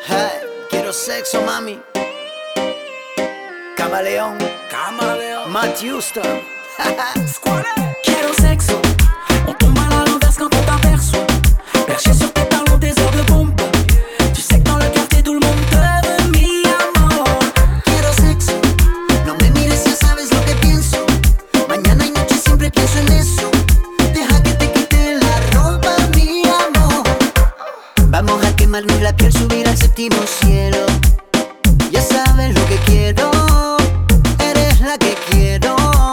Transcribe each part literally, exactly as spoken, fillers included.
Hey, quiero sexo, mami. Camaleón, Camaleón, Matt Houston. Quiero sexo, on tombe à l'envers quand on t'aperçoit. Perché sur tes talons, des heures de pompe. Tu sais que dans le quartier tout le monde te veut, mi amor. Quiero sexo, no me mires, ya sabes lo que pienso. Mañana y noche siempre pienso en eso. Deja que te quite la ropa, mi amor. Vamos a quemarnos la piel, subir al séptimo cielo. Ya sabes lo que quiero, eres la que quiero.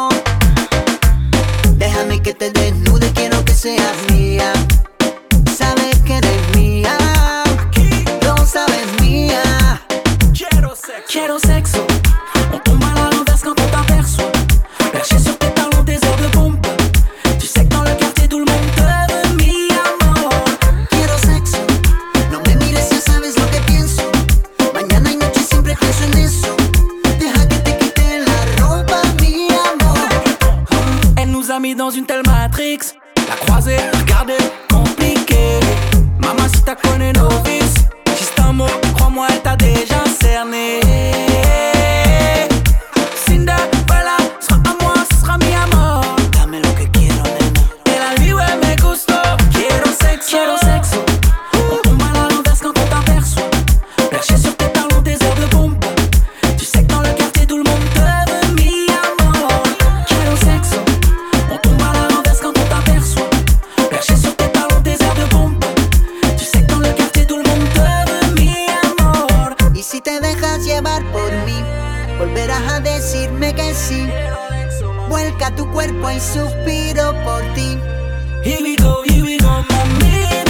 Déjame que te desnude, quiero que seas mía. Sabes que eres mía, lo sabes mía. quiero sexo. Quiero sexo, on tombe à l'envers quand on t'aperçoit. Perché sur tes talons, des heures de pompe. Tu sais que dans le quartier tout le monde te veut, mi amor. Quiero sexo, no me mires, ya sabes lo que pienso. Mañana y noche siempre pienso en eso. Deja que te quite la ropa, mi amor. Elle nous a mis dans une telle matrix. La croisée, regardez, compliqué. Mamacita connaît nos vices. Juste un mot, crois-moi, elle t'a déjà cerné. Cinderella, sera à moi, ce sera mi amor. Dame lo que quiero, nena. Et la vie, ouais, me gusto. Quiero sexo, quiero sexo. On tombe à l'envers quand on t'aperçoit. Perché sur tes talons, des heures de pompe. Tu sais que dans le quartier tout le monde te veut, mi amor. Quiero sexo. On tombe à l'envers quand on t'aperçoit. Perché sur tes talons, des heures de pompe. Tu sais que dans le quartier tout le monde te veut, mi amor. Y si te dejas llevar por mí, volverás a decirme que sí. Vuelca tu cuerpo y suspiro por ti. Here we go, here we go, mami.